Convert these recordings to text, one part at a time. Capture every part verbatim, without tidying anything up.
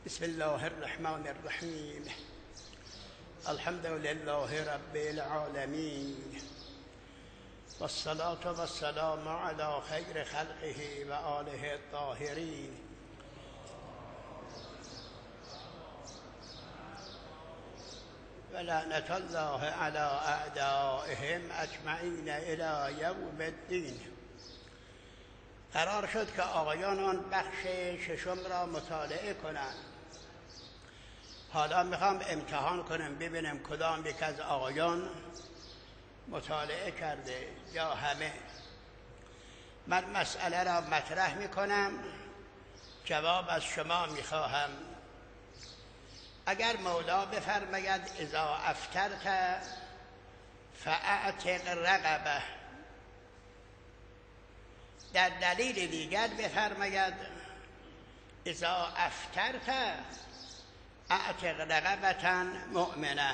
بسم الله الرحمن الرحیم. الحمد لله رب العالمین و الصلاة و السلام علی خیر خلقه و آله الطاهرین. و لعنت الله علی اعدائهم اجمعین الی یوم الدین. قرار شد که آقایان آن بخش ششم را مطالعه کنند. حالا میخوام امتحان کنم ببینم کدام یک از آقایان مطالعه کرده یا همه. من مسئله را مطرح میکنم، جواب از شما میخواهم. اگر مولا بفرماید اذا افطرت فاعتق رقبه، در دلیل دیگر بفرماید اذا افطرت اعتق رقبة مؤمنه.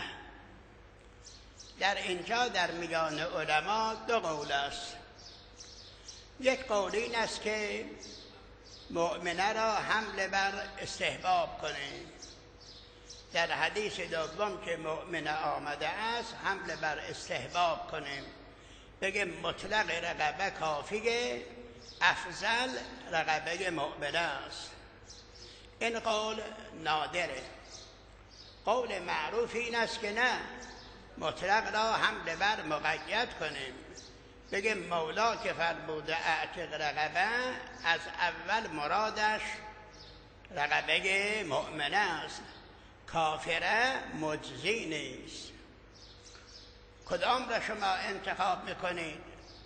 در اینجا در میان علما دو قول است. یک قول این است که مؤمنه را حمل بر استحباب کنیم. در حدیث دوم که مؤمنه آمده است حمل بر استحباب کنیم، بگه مطلق رقبه کافیه، افضل رقبه مؤمنه است. این قول نادره. قول معروف این است که نه، مطلق را حمل بر مقید کنیم، بگه مولا که فرموده اعتق رقبه، از اول مرادش رقبه مؤمنه است، کافره مجزی نیست. کدام را شما انتخاب میکنید؟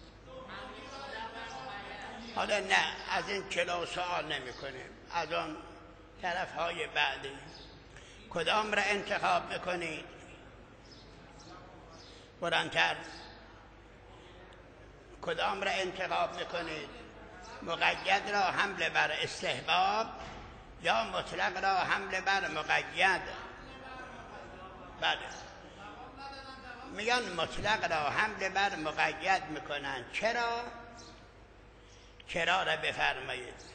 حالا نه، از این چلو سوال نمی کنیم، از آن طرف های بعدی. کدام را انتخاب میکنید؟ بلندتر. کدام را انتخاب میکنید؟ مقید را حمل بر استحباب یا مطلق را حمل بر مقید؟ بله، میگن مطلق را حمل بر مقید میکنن. چرا؟ چرا را بفرمایید.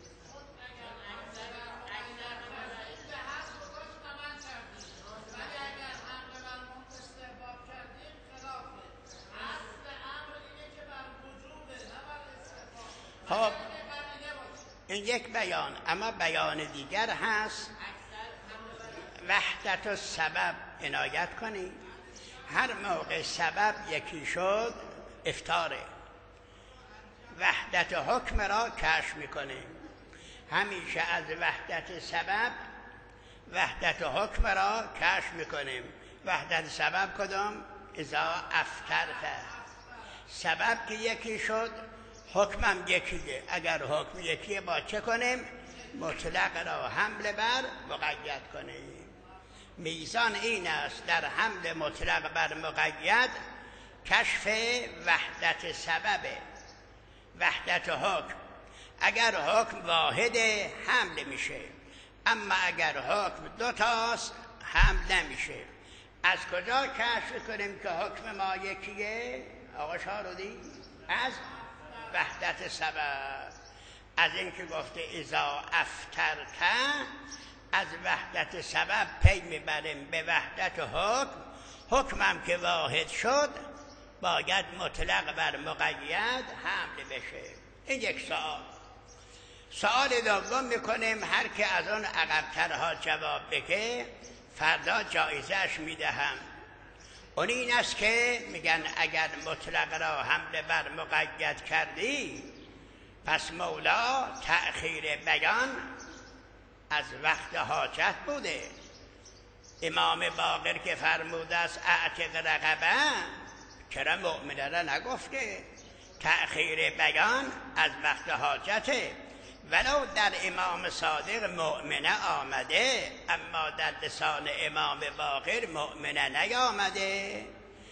خب این یک بیان، اما بیان دیگر هست. وحدت السبب عنایت کنید. هر موقع سبب یکی شد افطاره. وحدت حکم را کشف میکنیم. همیشه از وحدت سبب وحدت حکم را کشف میکنیم. وحدت سبب کدام؟ اذا افطرت. سبب که یکی شد حکمم یکیه. اگر حکم یکیه با چه کنیم؟ مطلق را حمل بر مقید کنیم. میزان این است در حمل مطلق بر مقید کشف وحدت سببه، وحدت حکم. اگر حکم واحده حمل میشه، اما اگر حکم دو تاست حمل نمیشه. از کجا کشف کنیم که حکم ما یکیه؟ آقا شارودی؟ از وحدت سبب. از این که گفته اذا افطرت، از وحدت سبب پی میبریم به وحدت حکم. حکمم که واحد شد باید مطلق بر مقید حمل بشه. این یک سوال. سوال دوم میکنیم، هر که از اون عقب‌ترها جواب بگه فردا جایزش میدهم. اون این است که میگن اگر مطلق را حمل بر مقید کردی، پس مولا تأخیر بیان از وقت حاجت بوده. امام باقر که فرموده است اعتق رقبه، چرا مؤمنه را نگفته؟ تأخیر بیان از وقت حاجته. ولو در امام صادق مؤمنه آمده، اما در لسان امام باقر مؤمنه نیامده.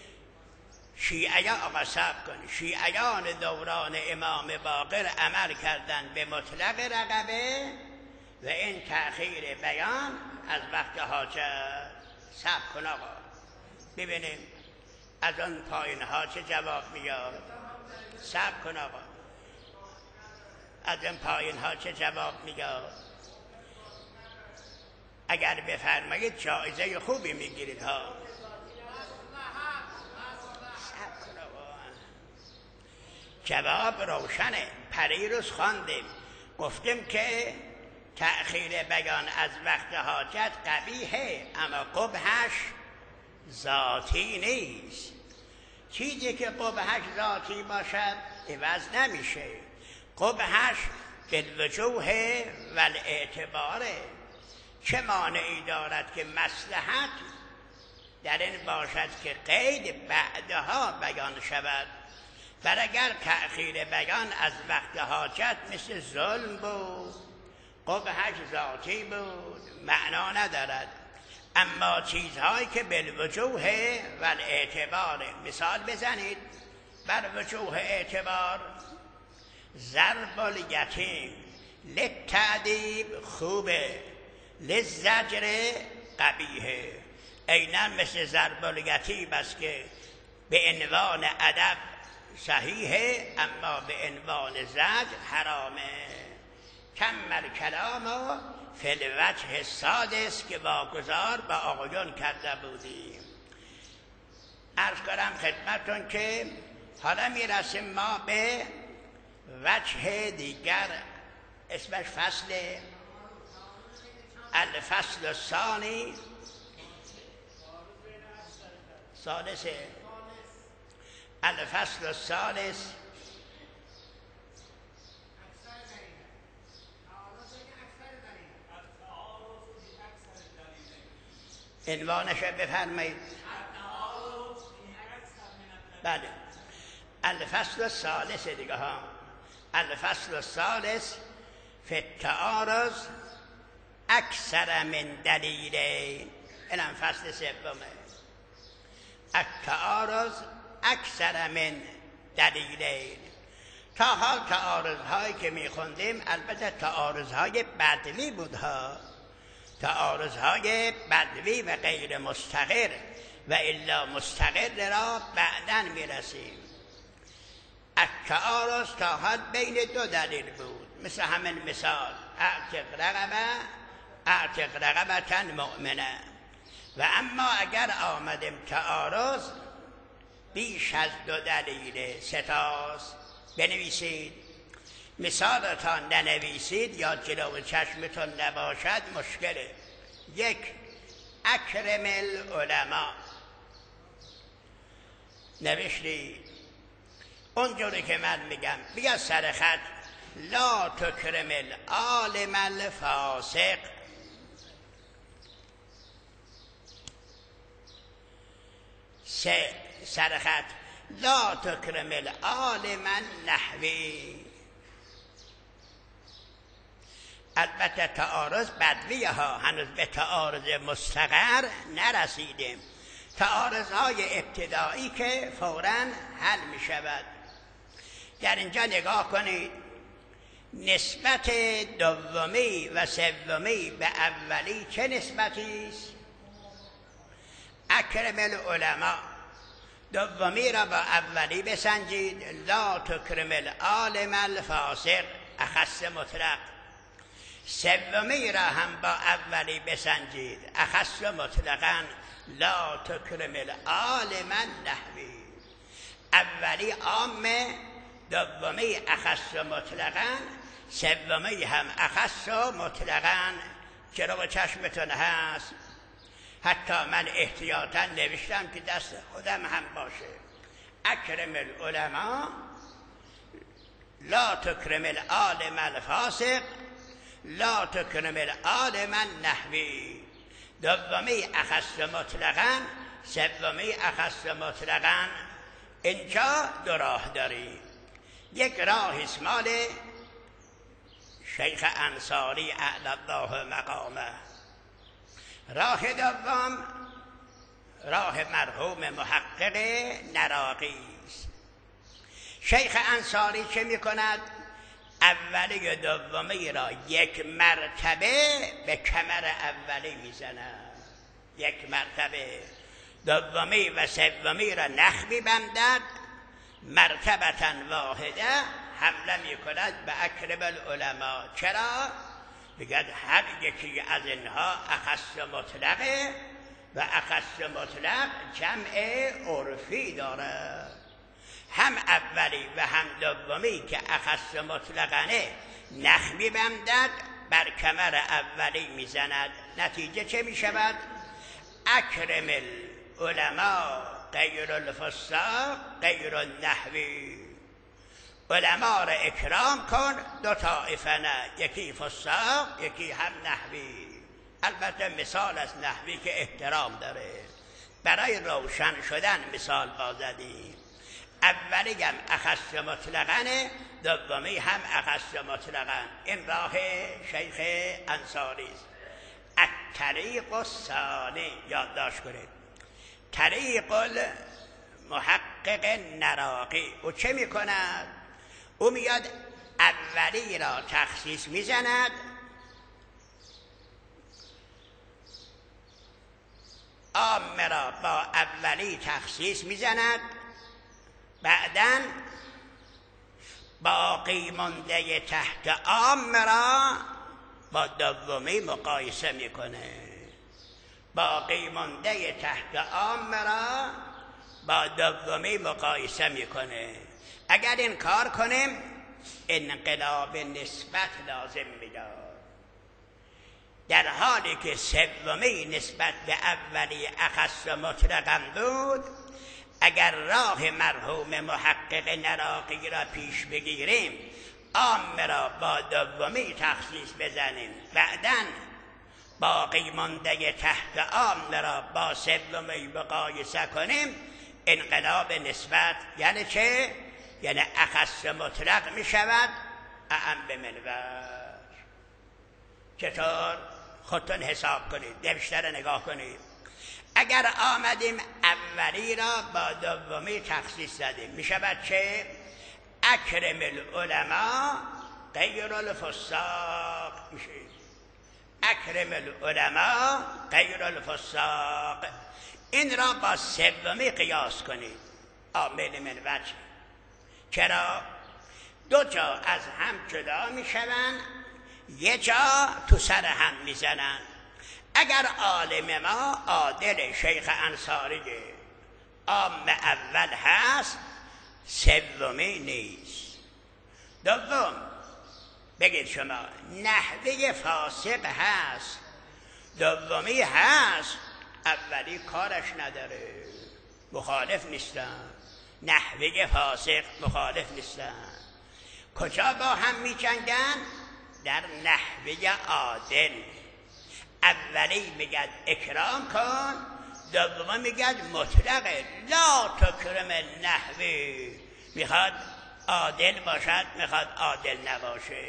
شیعیان آقا صبر کن، شیعیان دوران امام باقر عمل کردن به مطلق رقبه و این تأخیر بیان از وقت حاجت. صبر کن آقا ببینیم از آن پایین ها چه جواب میاد. صبر کن آقا، از این پایین ها چه جواب میاد. اگر بفرمایید جایزه خوبی میگیرید ها. جواب روشنه. پریروز خواندیم گفتیم که تأخیر بیان از وقت حاجت قبیحه، اما قبحش ذاتی نیست. چیزی که قبحش ذاتی باشد عوض نمیشه. قبحش بالوجوه و الاعتباره. چه مانعی دارد که مصلحت در این باشد که قید بعدها بیان شود؟ و اگر تأخیر بیان از وقت حاجت مثل ظلم بود، قبحش ذاتی بود، معنا ندارد. اما چیزهایی که بالوجوه و الاعتبار، مثال بزنید بر وجوه اعتبار، ضرب الیتیم للتأدیب خوبه، للزجر قبیحه. عیناً مثل ضرب الیتیم است که به عنوان ادب صحیحه، اما به عنوان زجر حرامه. کمل کلام فی الوجه السادس که واگذار به آقایان کرده بودیم. عرض کنم خدمتون که حالا میرسیم ما به وجه دیگر، اسمش فصل الفصل الثانی ثالثه الفصل الثالث عنوانش بفرمایید. بله، الفصل الثالث دیگه ها. الفصل الثالث فی التعارض اکثر من دلیلین. اینم فصل سومه. التعارض اکثر من دلیلین. تا حال تعارض هایی که میخوندیم البته تعارض های بدوی بود ها، تعارض های بدوی و غیر مستقر، و الا مستقر را بعداً میرسیم. التعارض تا حال بین دو دلیل بود، مثل همین مثال اعتق رقبه اعتق رقبة مؤمنه. و اما اگر آمدیم تعارض بیش از دو دلیل، ستاست، بنویسید. مثالتان ننویسید یا جلو چشمتون نباشد مشکله. یک، اکرم العلماء، نوشتید اونجوری که من میگم، بیا سر خط لا تکرم العالم الفاسق. سه، سر خط لا تکرم العالم النحوی. البته تعارض بدویه ها، هنوز به تعارض مستقر نرسیدیم. تعارض های ابتدایی که فوراً حل می شود. در اینجا نگاه کنید، نسبت دومی و سومی به اولی چه نسبتی است؟ اکرم العلماء. دومی را با اولی بسنجید، لا تکرم العالم الفاسق، اخص مطلق. سومی را هم با اولی بسنجید، اخص مطلقاً، لا تکرم العالم النحوی. اولی عامه، دومی اخص مطلقاً، سومی هم اخص مطلقاً. چرا با چشمتون هست؟ حتی من احتیاطاً نوشتم که دست خودم هم باشه. اکرم العلماء لا تکرم العالم الفاسق لا تکرم العالم النحوی. دومی اخص مطلقاً، سومی اخص مطلقاً. اینجا دو راه داریم. یک راه اسمال شیخ انصاری اعلی الله مقامه. راه دوم راه مرحوم محقق نراقی است. شیخ انصاری چه می کند؟ اولی و دومی را یک مرتبه به کمر اولی می زند، یک مرتبه. دومی و سومی را نخ می بندد، مرتبتا واحده حمله می کند به اکرم العلماء. چرا؟ بگد هر یکی از اینها اخص مطلقه و اخص مطلق جمع عرفی داره. هم اولی و هم دومی که اخص مطلقانه نخ می‌بندد، بر کمر اولی میزند. نتیجه چه میشود؟ اکرم العلماء غیر الفساق غیر النحوی. علما را اکرام کن، دو طایفه نه، یکی فساق یکی هم نحوی. البته مثال از نحوی که احترام داره، برای روشن شدن مثال بازدیم. اولی هم اخص مطلقانه، دومی هم اخص مطلقان. این راه شیخ انصاری است. الطریق الثانی یادداشت کنید. طریق المحقق نراقی او چه میکند؟ او میاد اولی را تخصیص میزند، عام را با اولی تخصیص میزند، بعداً باقی مانده تحت عام را با دومی مقایسه میکنه. باقی مانده تحت عام را با دومی مقایسه میکنه. اگر این کار کنیم انقلاب نسبت لازم میداد. در حالی که سومی نسبت به اولی اخص مطلقاً بود، اگر راه مرحوم محقق نراقی را پیش بگیریم، عام را با دومی تخصیص بزنیم، بعداً باقی مانده تحت عام را با سومی مقایسه کنیم، انقلاب نسبت یعنی چه؟ یعنی اخص مطلق می شود اعم منور. چطور؟ خودتون حساب کنید، بیشتر نگاه کنید. اگر آمدیم اولی را با دومی تخصیص زدیم، می شود چه؟ اکرم العلماء غیر الفساق میشه. اکرم العلماء غیر الفساق. این را با سومی قیاس کنید. عامل من وجه. چرا؟ دو جا از هم جدا می شوند، یه جا تو سر هم می زنند. اگر عالم ما عادل شیخ انصاری عام اول هست، سومی نیست. دوم بگید شما نحوه فاسق هست، دومی هست، اولی کارش نداره، مخالف نیستن. نحوه فاسق مخالف نیستن. کجا با هم می جنگن؟ در نحوه عادل. اولی میگد اکرام کن، دوم میگد مطلقه لا تکرم النحوی. میخواد عادل باشد، میخواد عادل نباشه.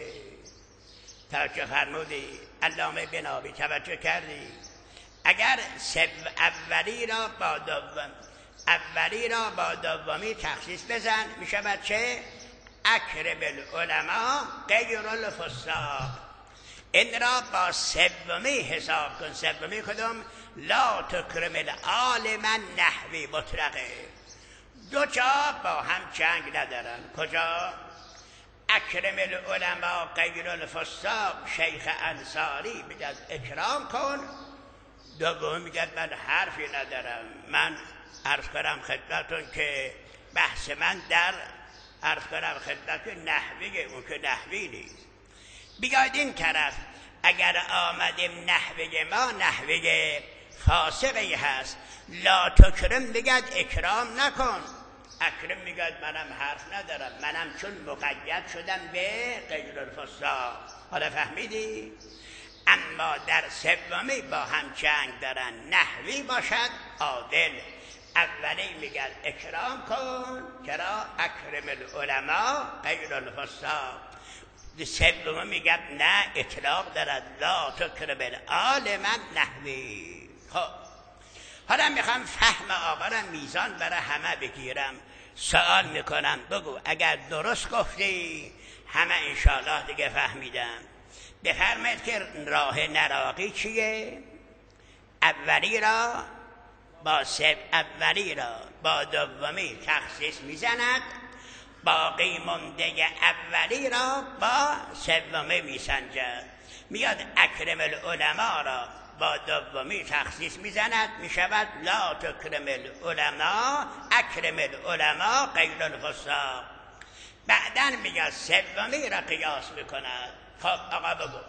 توجه فرمودی؟ علامه بنابی توجه کردی؟ اگر سب اولی را با دوم اولی را با دومی تخصیص بزن، میشود چه؟ اکرم العلماء غیر الفساق. این را با سومی حساب کن. سومی کدوم؟ لا تکرم العالم نحوی مطلقه. دو جا با هم جنگ ندارن. کجا؟ اکرم العلماء غیر الفساق شیخ انصاری میگه اکرام کن، دوم میگه من حرفی ندارم. من عرض کنم خدمتون که بحث من در عرض کنم خدمتون نحوی، اون که نحوی نیست. بیاید این طرف، اگر آمدیم نحوه ما نحوه فاسقی هست، لا تکرم میگد اکرام نکن. اکرم میگد منم حرف ندارم، منم چون مقید شدم به غیر الفساق. حالا فهمیدی؟ اما در سومی با هم جنگ دارن، نحوی باشد عادل. اولی میگد اکرام کن، چرا؟ اکرم العلماء غیر الفساق. سوم میگه نه، اطلاق دارد لا تکرم العالم نحوی. خب حالا میخوام فهم آقا را میزان برای همه بگیرم. سوال میکنم، بگو اگر درست گفتی همه انشاءالله دیگه فهمیدم. بفرمایید که راه نراقی چیه؟ اولی را با سب اولی را با دومی تخصیص میزند، باقی مانده اولی را با سومی میسنجد. میاد اکرم العلماء را با دومی تخصیص میزند، میشود لا تکرم العلماء اکرم العلماء غیر الفساق. بعدن میگه سومی را قیاس میکند. خب آقا بگو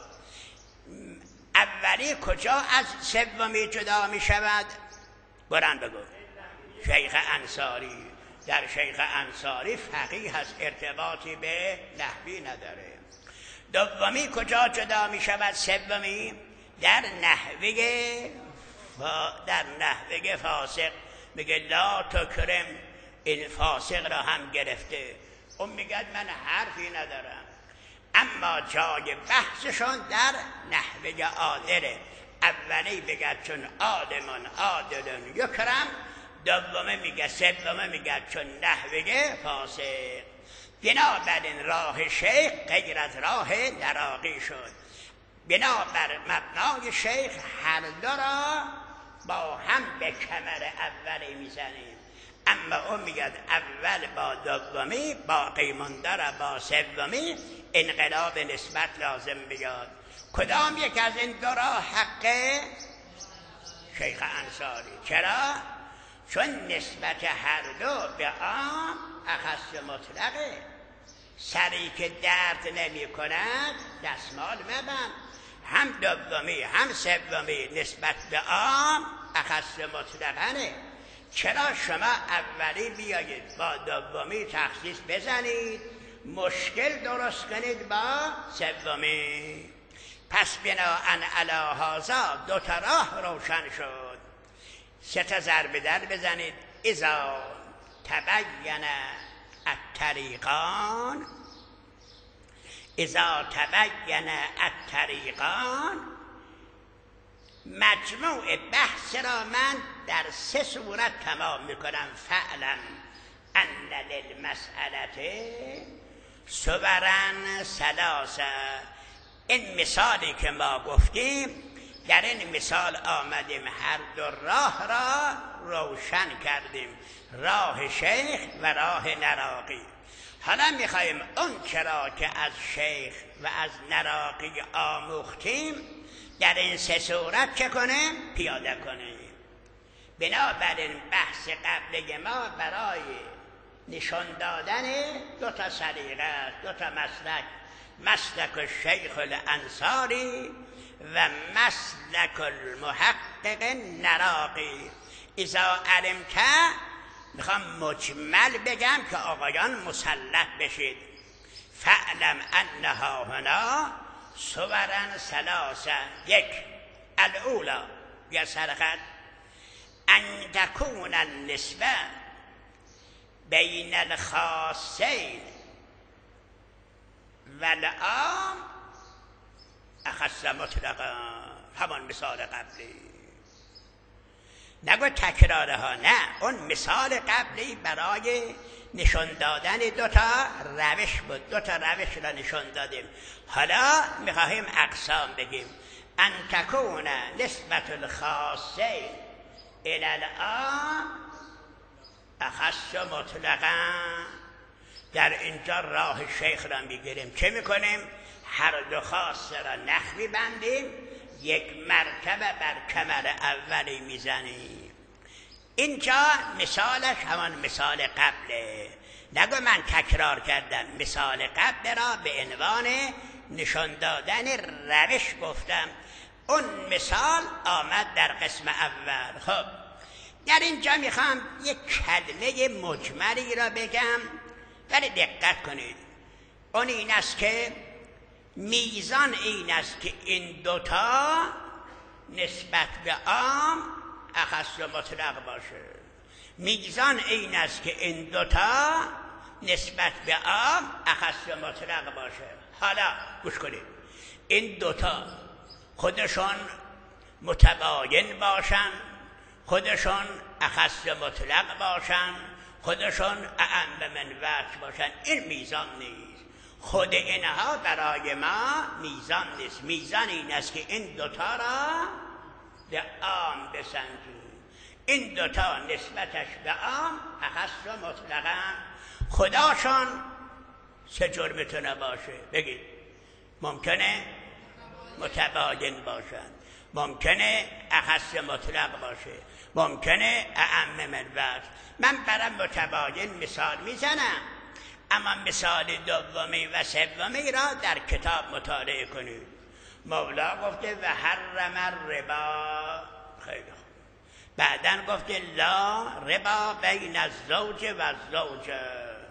اولی کجا از سومی جدا میشود؟ بران بگو. شیخ انصاری، در شیخ انصاری فقیه هست، ارتباطی به نحوی نداره. دومی کجا جدا میشود؟ سومی در نحوه در نحوه فاسق. میگه لا تکرم، این فاسق را هم گرفته. اون میگه من حرفی ندارم، اما جای بحثشون در نحوه عادله. اولی بگه چون آدمان عادلن یکرم، دومه میگه سومه میگه چون نحوه فاسق. بنابراین راه شیخ غیر از راه نراقی شد. بنابر مبنای شیخ هر دو را با هم به کمر اولی میزنیم، اما اون میگه اول با دومی، باقی مانده را با سومی انقلاب نسبت لازم بیاد. کدام یک از این دو را حقه؟ شیخ انصاری. چرا؟ چون نسبت هر دو به عام اخص مطلقه. سری که درد نمی کند دستمال مبند. هم دومی هم سومی نسبت به عام اخص مطلقنه. چرا شما اولی بیایید با دومی تخصیص بزنید، مشکل درست کنید با سومی؟ پس بناءً علی هذا دو تا راه روشن شد. سه تا ضرب در بزنید. اذا تبین الطریقان، اذا تبین الطریقان. مجموع بحث را من در سه صورت تمام میکنم. فعلا ان للمسئله صورا ثلاثه. این مثالی که ما گفتیم، در این مثال آمدیم هر دو راه را روشن کردیم، راه شیخ و راه نراقی. حالا میخوایم اون چرا که از شیخ و از نراقی آموختیم در این سه صورت چه کنیم؟ پیاده کنیم. بنابراین بحث قبلی ما برای نشان دادن دو تا سلیقه، دو تا مسلک، مسلک الشیخ الانصاری و مسلک المحقق نراقی. اذا علمت، میخوام مجمل بگم که آقایان مسلط بشید. فعلم انها هنا صورا ثلاثه. یک، الاولا یا سرخط ان تكون النسبه بین الخاصین و العام اخص مطلقا. همان مثال قبلی، نگو تکراره ها، نه، اون مثال قبلی برای نشان دادن دو تا روش بود. دو تا روش را نشان دادیم. حالا میخواهیم اقسام بگیم. ان تکون نسبت الخاصین الی العام اخص مطلقا. در اینجا راه شیخ را میگیریم. چه میکنیم؟ هر دو خاصه را نخوی بندیم، یک مرتبه بر کمر اولی میزنیم. اینجا مثالش همان مثال قبله. نگو من تکرار کردم. مثال قبل را به عنوان نشان دادن روش گفتم. اون مثال آمد در قسم اول. خب در اینجا میخوام یک کلمه مجملی را بگم، ولی دقت کنید. اون این است که میزان این است که این دوتا نسبت به عام اخص مطلق باشه. میزان این است که این دوتا نسبت به عام اخص مطلق باشه. حالا گوش کنید. این دوتا خودشون متباین باشن، خودشون اخص مطلق باشن، خودشون اعم من وجه باشن، این میزان نیست. خود اینها برای ما میزان نیست. میزان این است که این دوتا را به عام بسنجیم. این دوتا نسبتش به عام اخص و مطلقا. خداشون چه جور میتونه باشه؟ بگید. ممکنه؟ متباین باشند. ممکنه اخص مطلق باشه، ممکنه اعم من بعض. من برای متباین مثال میزنم، اما مثال دومی و سومی را در کتاب مطالعه کنید. مولا گفته و حرم الربا، خیلی خوب. بعدن گفته لا ربا بین الزوج و الزوجه،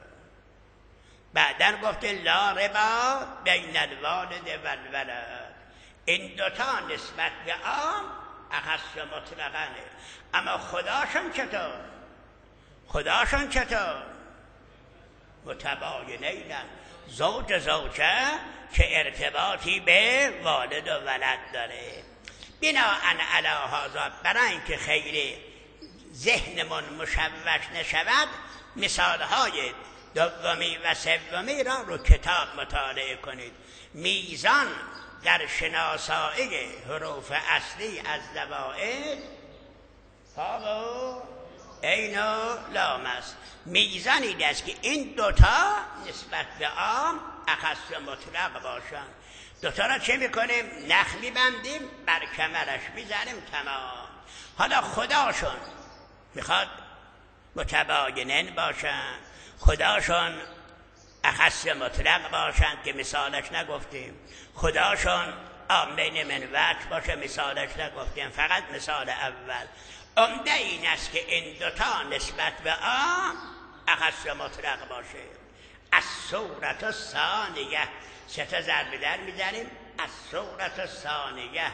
بعدن گفته لا ربا بین الوالد و الولد. این دوتا نسبت به عام اخص مطلقانه، اما خداشون چطور؟ خداشون چطور؟ متباینینن. زوج زوجه که ارتباطی به والد و ولد داره. بناهن علی هذا، برای اینکه خیلی ذهنمون مشوش نشود، مثالهای دومی و سومی را رو کتاب مطالعه کنید. میزان در شناسایی حروف اصلی از زوائد فاو عین و لام است. میزانی است که این دوتا نسبت به عام اخص مطلق باشند. دوتا را چه میکنیم؟ نخ میبندیم، بر کمرش میزنیم، تمام. حالا خداشون میخواد متباینن باشند، خداشون اخص مطلق باشند که مثالش نگفتیم، خداشون عامین من وجه باشه، مثالش نگفتیم، فقط مثال اول. عمده این است که این دوتا نسبت به عام اخص مطلق باشه. از صورت الثانیه، سه تا ضرب در میزنیم. از صورت الثانیه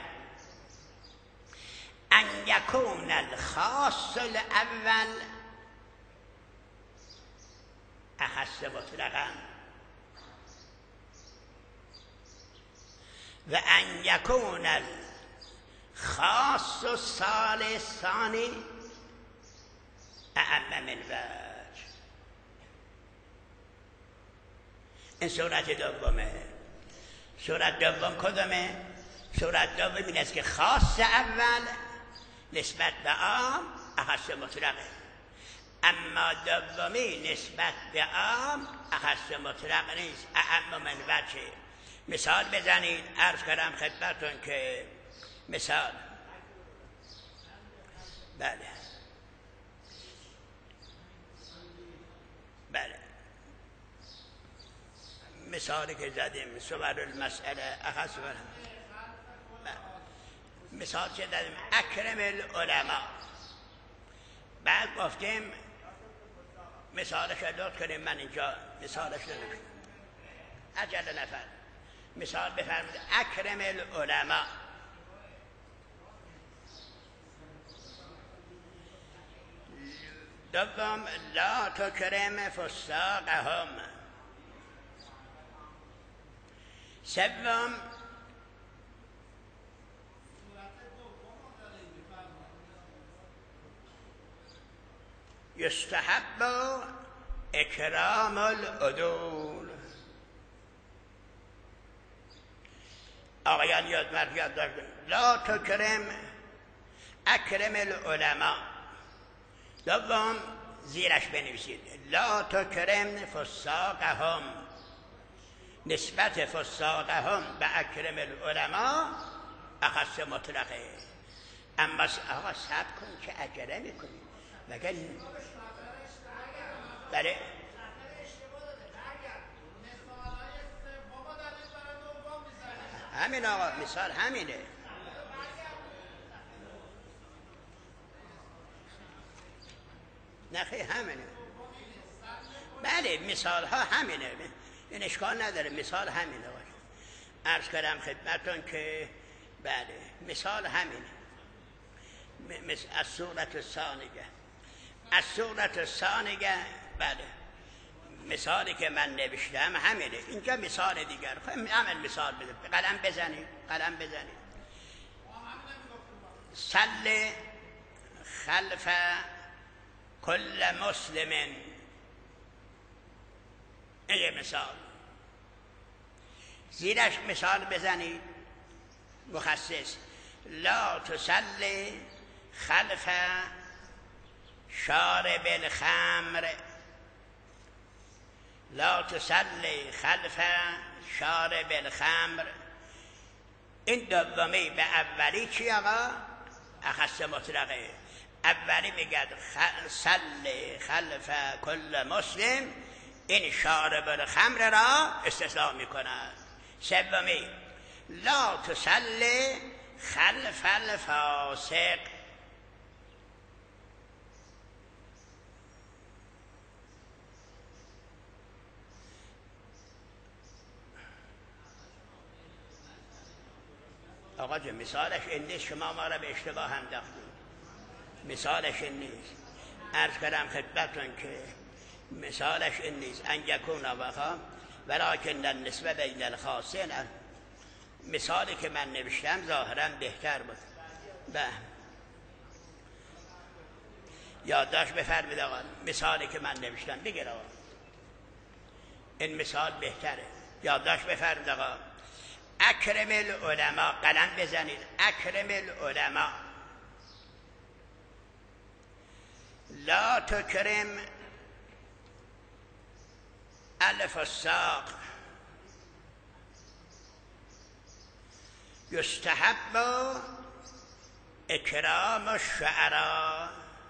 ان یکون الخاص الاول اخص مطلقا و ان یکون الخاص الثالث ثانی اعم من وجه. این صورت دومه. صورت دوم کدومه؟ صورت دوم این است که خاص اول نسبت به عام اخص مطلقه، اما دومی نسبت به عام اخص مطلق نیست، اعم من وجه. مثال بزنید. عرض کردم خدمتتون که مثال، بله بله مثالی که زدیم صور المسئله اخص بله. مثال چه دادیم؟ اکرم العلماء. بعد گفتیم مثالش رو لطف کنیم، من اینجا مثالش رو نکنیم عجل نفر. مثال بفرمید اکرم العلماء. دوم لا تکرم فساقهم. سوم یستحب اکرام العدول. آقایان یاد مرد یاد داشتن. لا تکرم اکرم العلماء. دوم زیرش بنویسید لا تکرم فساقهم. نسبت فساقهم به اکرم العلماء اخص مطلقه. اما آقا صبر کن که عجله میکنی مگر بله همین آقا مثال همینه. نخی همینه. بله مثال ها همینه، این اشکال نداره، مثال همینه. عرض کردم خدمتون که بله مثال همینه. از صورت ثانیه از صورت ثانیه بله مثالی که من نوشتم همینه. اینجا مثال دیگر همین مثال بده. قلم بزنید قلم بزنید. صل خلف کل مسلم. این مثال. زیرش مثال بزنید مخصص. لا تصلی خلف شارب الخمر. لا تصلی خلف شارب الخمر. این دومی به اولی چی آقا؟ اخص مطلقه. اولی میگه صل خلف کل مسلم، این شارب الخمر را استثناء میکند. سومی لا تصلی خلف الفاسق، آقا جون مثالش این نیست، شما ما را به اشتباه انداختید. مثالش این نیست. عرض کردم خدمتتون که مثالش این نیست. ان یکون آقا ولکن النسبه بین الخاصین. مثالی که من نوشتم ظاهرا بهتر بود. به یادداشت بفرمایید آقا، مثالی که من نوشتم بگیر آقا، این مثال بهتره. یادداشت بفرمایید آقا. اکرم العلماء، قلم بزنید، اکرم العلماء لا تکرم الفساق، یستحب اکرام الشعراء.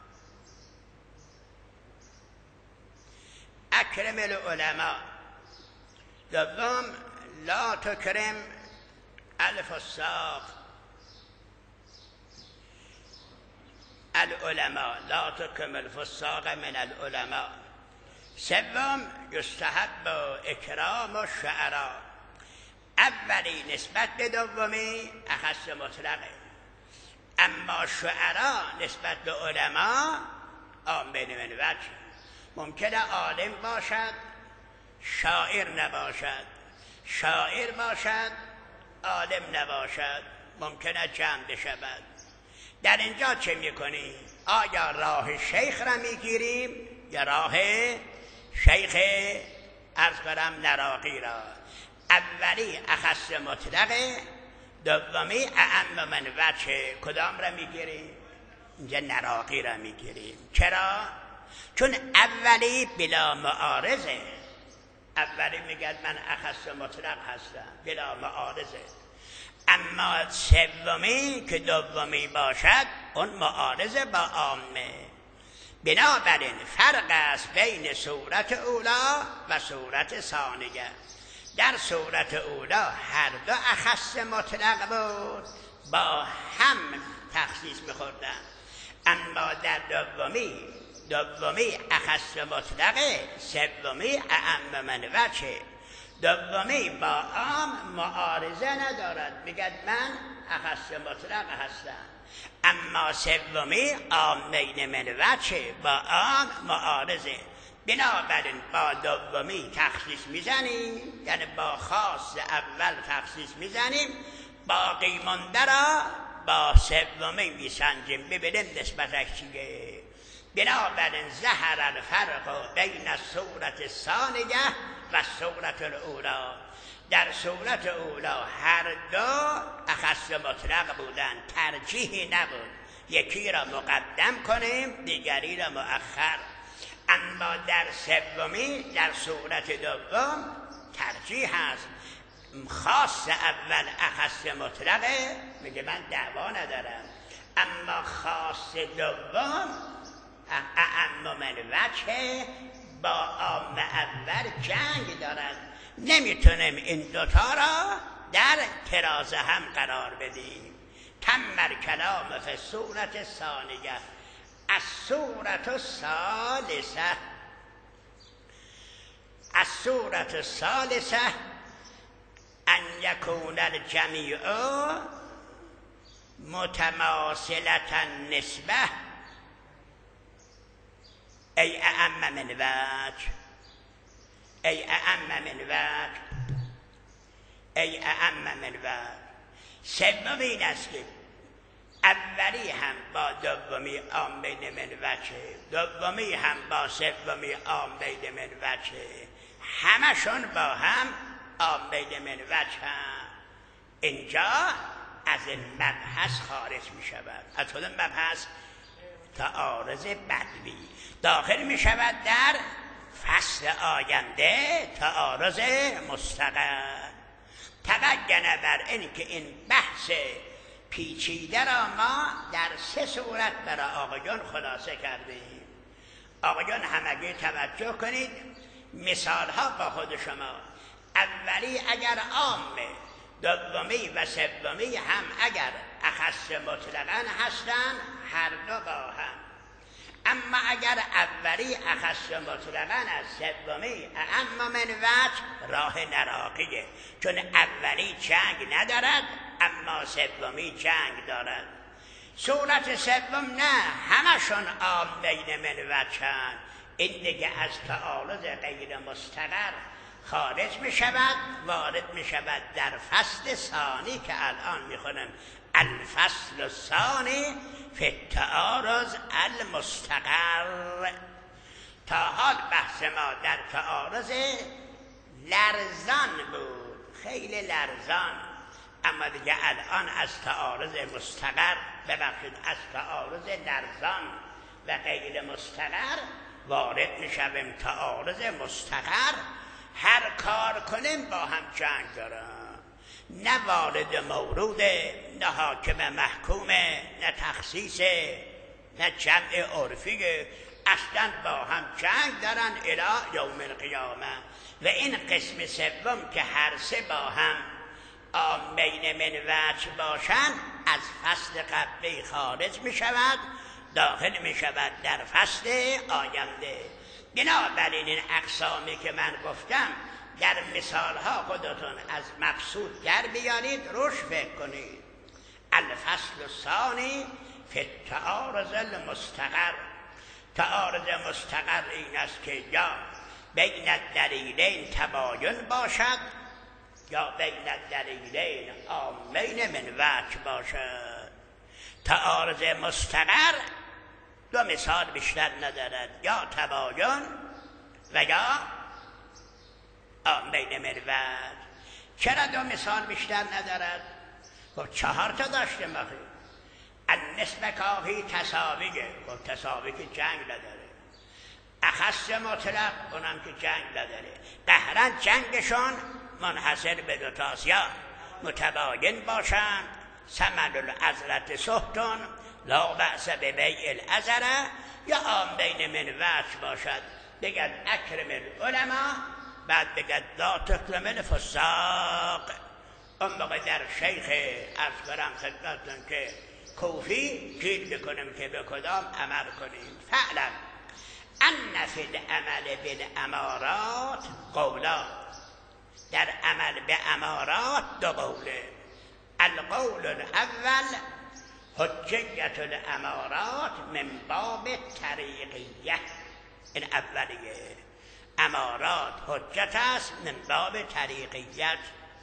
اکرم العلماء. دوم لا تکرم الفساق، العلماء لا تکرم الفساق من العلماء. سوم یستحب اکرام الشعراء. اولی نسبت به دومی اخص مطلقه، اما شعراء نسبت به علما عامین من وجه. ممکنه عالم باشد شاعر نباشد، شاعر باشد عالم نباشد، ممکنه جمع بشود. در اینجا چه میکنی؟ آیا راه شیخ را میگیریم یا راه شیخ عرض کنم نراقی را؟ اولی اخص مطلقه، دومی اعم من وجه. کدام را میگیریم؟ اینجا نراقی را میگیریم. چرا؟ چون اولی بلا معارضه. اولی میگه من اخص مطلق هستم بلا معارضه، اما سومی که دومی باشد اون معارضه با عامه. بنابراین فرق است بین صورت اولا و صورت ثانیه. در صورت اولا هر دو اخص مطلق بود، با هم تخصیص میخوردن، اما در دومی دومی اخص مطلقه، سومی اعم من وجه. دومی با عام معارضه ندارد، میگد من اخص مطلق هستم، اما سومی عامین من وجه، با عام معارضه. بنابراین با دومی تخصیص میزنیم، یعنی با خاص اول تخصیص میزنیم، باقی مانده را با سومی میسنجیم ببینیم نسبتش چیه. بنابراین ظهر الفرق بین الصورت الثانیه و صورت الاولا. در صورت اولا هر دو اخص مطلق بودن، ترجیحی نبود یکی را مقدم کنیم دیگری را مؤخر. اما در سومی در صورت دوم ترجیح هست، خاص اول اخص مطلقه، میگه من دعوا ندارم، اما خاص دوم اعم من وجه با عام اول جنگ دارد. نمیتونیم این دوتا را در تراز هم قرار بدیم. تم کلام فی صورت ثانیه. الصورت الثالثه، الصورت الثالثه ان یکون الجمیع متماثلة النسبه ای اعم من وجه، ای اعم من وجه، ای اعم من وجه. سوم این است که اولی هم با دومی عامین من وجه، دومی هم با سومی عامین من وجه، همشون با هم عامین من وجه هم. اینجا از این مبحث خارج می شود. از کدام مبحث؟ تعارض بدوی. داخل می شود در فصل آینده تعارض مستقر. تبین بر این که این بحث پیچیده را ما در سه صورت برای آقایان خلاصه کردیم. آقایان همگی توجه کنید، مثال ها با خود شما. اولی اگر عامه، دومی و سومی هم اگر اخص مطلقاً هستند، هر دو با هم. اما اگر اولی اخص مطلقاً از سومی اما من وجه، راه نراقیه، چون اولی چنگ ندارد اما سومی چنگ دارد. صورت سوم نه، همشون عام بین من وجهن، این دیگه از تعارض غیر مستقر خارج می شود، وارد می شود در فصل ثانی که الان می خونم. الفصل الثانی فی التعارض المستقر. تا حال بحث ما در تعارض لرزان بود، خیلی لرزان، اما دیگه الان از تعارض مستقر، ببخشید از تعارض لرزان و غیر مستقر وارد می شویم تعارض مستقر. هر کار کنیم با هم جنگ دارم، نه وارد موروده، نه حاکم محکومه، نه تخصیصه، نه جمع عرفیه، اصلا با هم جنگ دارن الی یوم القیامه. و این قسم سوم که هر سه با هم آمین من وجه باشن، از فصل قبلی خارج می شود، داخل می شود در فصل آینده. بنابراین این اقسامی که من گفتم در مثالها خودتون از مبسوط در بیارید، روش فکر کنید. الفصل الثانی فی التعارض المستقر. تعارض مستقر این است که یا بین الدلیلین تباین باشد یا بین الدلیلین عامین من وجه باشد. تعارض مستقر دو مثال بیشتر ندارد، یا تباین و یا عامین من وجه. چرا دو مثال بیشتر ندارد؟ خب چهار تا داشته مخی. النسبه کافی تساویه، خب تساوی که جنگ نداره. اخص مطلق، اونم که جنگ نداره. قهرن جنگشون منحصر به دوتاست، یا متباین باشند، ثمن العذرة سهتون لا بأس ببیع العذرة، یا عامین من وجه باشد، بگد اکرم العلماء، بعد بگد لا تکرم الفساق. اون موقع در شیخ عرض برم خدمتتون که کوفی گیر بکنیم که به کدام عمل کنیم. فعلا ان فی العمل بالامارات قولا، در عمل به امارات دو قوله. القول الاول حجیت الامارات من باب طریقیه، این اولیه، امارات حجت است من باب طریقیت.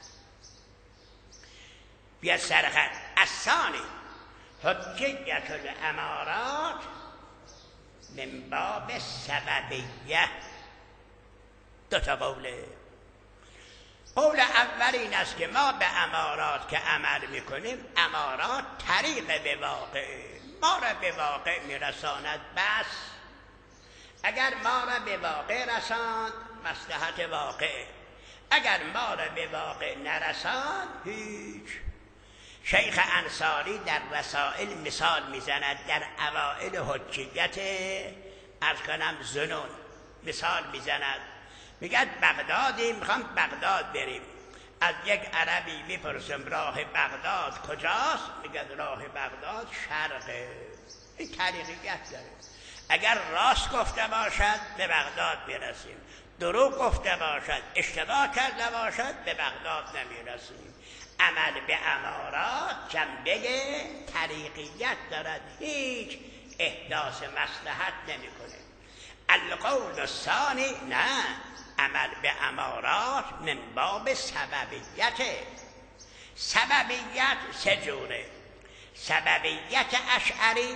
بیا سرخط. الثانی حجیت الامارات من باب سببیه. دو تا قوله. قول اول این است که ما به امارات که عمل میکنیم، امارات طریق به واقع، ما را به واقع میرساند. بس اگر ما را به واقع رساند، مصلحت واقع. اگر ما را به واقع نرساند، هیچ. شیخ انصاری در رسائل مثال میزند، در اوائل حجیت عرض کنم زنون مثال میزند، میگد بغدادی، میخوام بغداد بریم، از یک عربی میپرسم راه بغداد کجاست، میگد راه بغداد شرقه. این طریقیت داره. اگر راست گفته باشد به بغداد برسیم، دروغ گفته باشد، اشتباه کرده باشد، به بغداد نمیرسیم. عمل به امارات جنبه طریقیت دارد، هیچ احداث مصلحت نمیکنه. القول الثانی نه، عمل به امارات من باب سببیت. سببیت سه جوره: سببیت اشعری،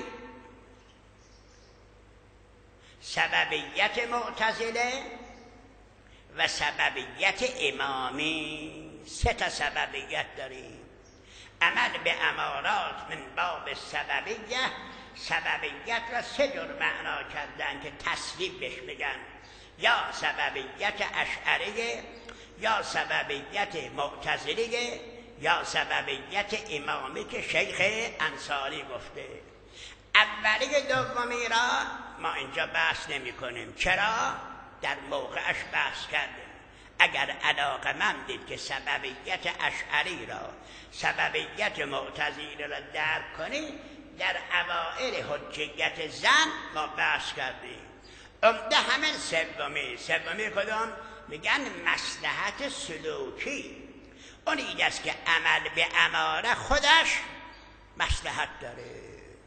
سببیت معتزله و سببیت امامی. سه تا سببیت داریم. عمل به امارات من باب سببیه، سببیت را سه جور معنا کردن که تصویب بهش میگن: یا سببیت اشعریه، یا سببیت معتزلیه یا سببیت امامی که شیخ انصاری گفته. اولی دومی را ما اینجا بحث نمی کنیم. چرا؟ در موقعش بحث کردیم. اگر علاقه مندید که سببیت اشعری را سببیت معتزلی را درک کنید، در اوائل حجیت زن ما بحث کردیم. عمده همین سومی. سومی کدام؟ میگن مصلحت سلوکی. اون این است که عمل به اماره خودش مصلحت داره.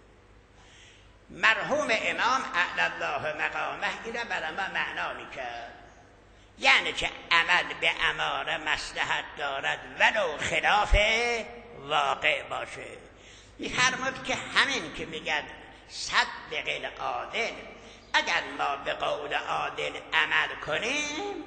مرحوم امام اعلی الله مقامه این را برای ما معنا میکرد، یعنی که عمل به اماره مصلحت دارد ولو خلاف واقع باشه. می‌فرمود که همین که میگن صدق العادل، اگر ما به قول عادل عمل کنیم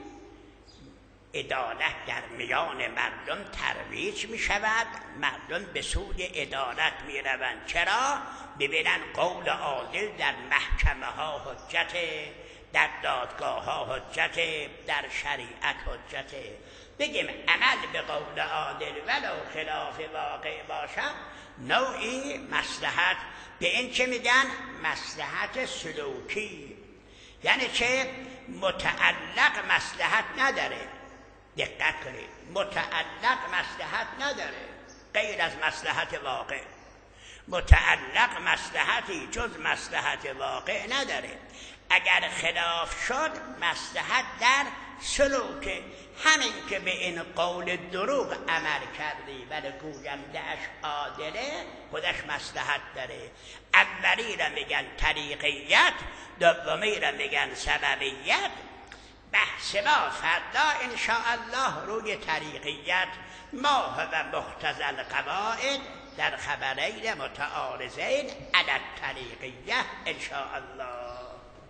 عدالت در میان مردم ترویج می شود، مردم به سوی عدالت می روند. چرا؟ ببینن قول عادل در محکمه ها حجت، در دادگاه ها حجت، در شریعت حجت. بگیم عمل به قول عادل ولو خلاف واقع باشد نوعی مصلحت. به این چه میگن؟ مصلحت سلوکی، یعنی چه؟ متعلق مصلحت نداره. دقت کنید، متعلق مصلحت نداره غیر از مصلحت واقع. متعلق مصلحتی جز مصلحت واقع نداره. اگر خلاف شد مصلحت در سلوک. همین که به این قول دروغ عمل کردی ولی گوینده‌اش عادله، خودش مصلحت داره. اولی را میگن طریقیت، دومی را میگن سببیت. بحث ما فردا انشاءالله روی طریقیت ما و مقتضی القواعد در خبرین متعارضین علی الطریقیه انشاءالله.